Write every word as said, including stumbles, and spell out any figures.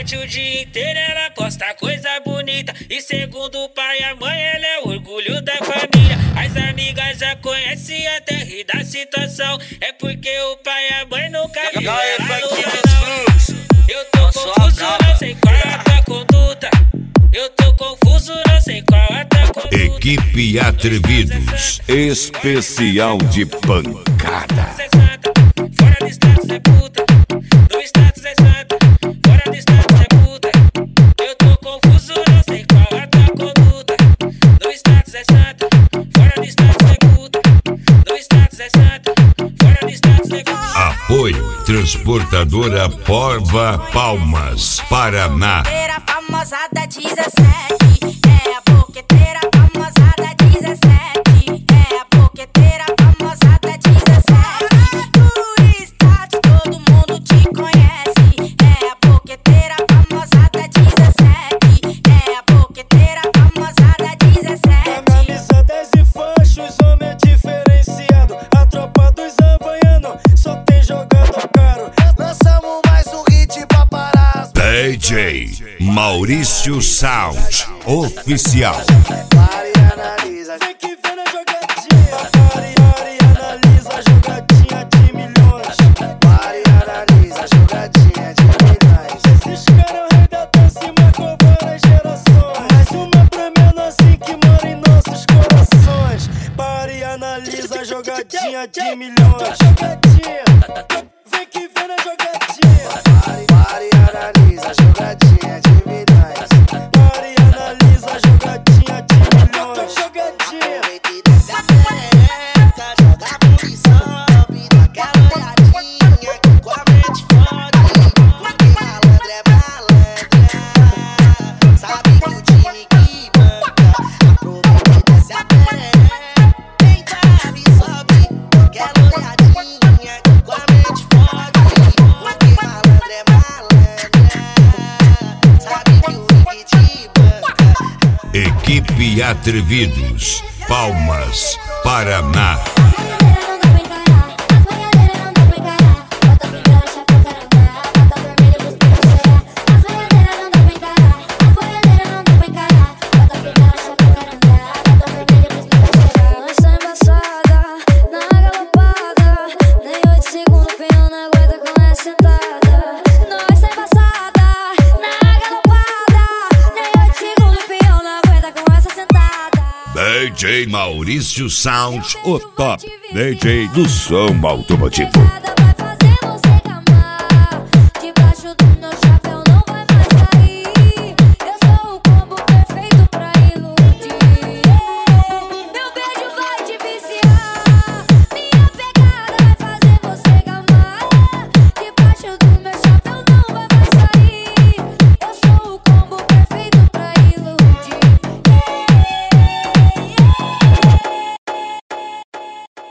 internet o dia inteiro, ela posta coisa bonita. E segundo o pai e a mãe, ela é o orgulho da família. As amigas já conhecem até rir da situação. É porque o pai e a mãe nunca viu ela no canal. Eu tô confuso, não sei qual é a tua conduta. Eu tô confuso, não sei qual é a tua conduta. Equipe Atrevidos, especial de pancada. Fora do status é puta, no status é santa. Fora do status é puta. Eu tô confuso, não sei qual é a tua conduta. No status é santa. Fora do status é puta. No status é santa. Fora do status é puta. Apoio Transportadora Porva Palmas, Paraná. Boqueteira famosa da dezessete. É a boqueteira famosa da dezessete. É a boqueteira famosa da dezessete. Do status todo mundo te conhece. É a boqueteira famosa da dezessete. É a boqueteira famosa da dezessete. Camisa dez e fachos, homem é diferenciado. A tropa dos havaianos só tem jogado caro. Lançamos mais um hit pra parar. D J Maurício Sound Oficial. Pare e analisa. Vem que vem na jogadinha. Pare, pare e analisa a jogadinha de milhões. Pare e analisa a jogadinha de milhões. Esses caras é o rei da dança e marcou várias gerações. Mais uma pra menor assim que mora em nossos corações. Pare e analisa a jogadinha de milhões. Jogadinha. Vem que vem na jogadinha. Pare, pare e analisa a jogadinha de milhões. Pare e analisa a jogadinha de milhões. Jogadinha. Aproveita e desce a perereca, joga a bunda e sobe. Daquela olhadinha com a mente fode. Porque malandro é malandra, sabe que o time que banca. Aproveita e desce a perereca, vem sabe e sobe. Daquela olhadinha com a mente fode. Porque malandro é malandra, sabe que o time te banca. Equipe Atrevidos, Palmas, Paraná. D J Maurício Sound, o top D J do som automotivo.